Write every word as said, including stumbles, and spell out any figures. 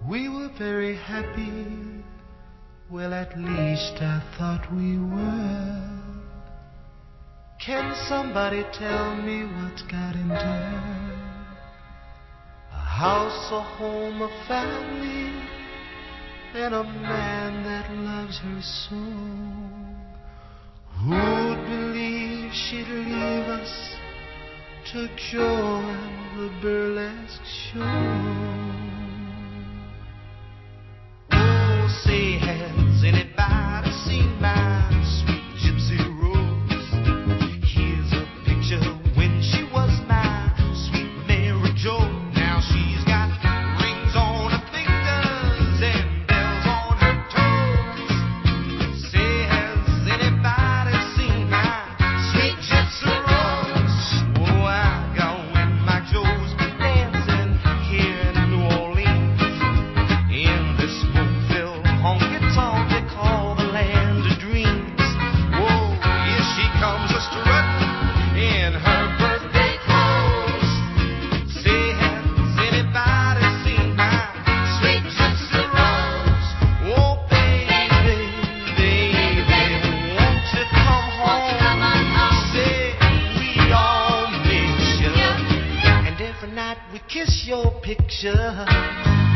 We were very happy. Well, at least I thought we were. Can somebody tell me what got into her? A house, a home, a family, and a man that loves her so. Who'd believe she'd leave us to join the burlesque show? Oh, say, has anybody seen my sweet gypsy rose? Here's a picture when she was my sweet Mary Jo. Now she's got rings on her fingers and bells on her toes. Say, has anybody seen my sweet gypsy rose? Oh, I got when my Joe's been dancing here in New Orleans, in this smoke-filled honky-tonk they call the land of dreams. Whoa, here she comes a-strutting in her birthday clothes. Say, has anybody seen my sweet gypsy rose? Oh, baby, baby, won't you come home? Say, we all miss you, and every night we kiss your picture.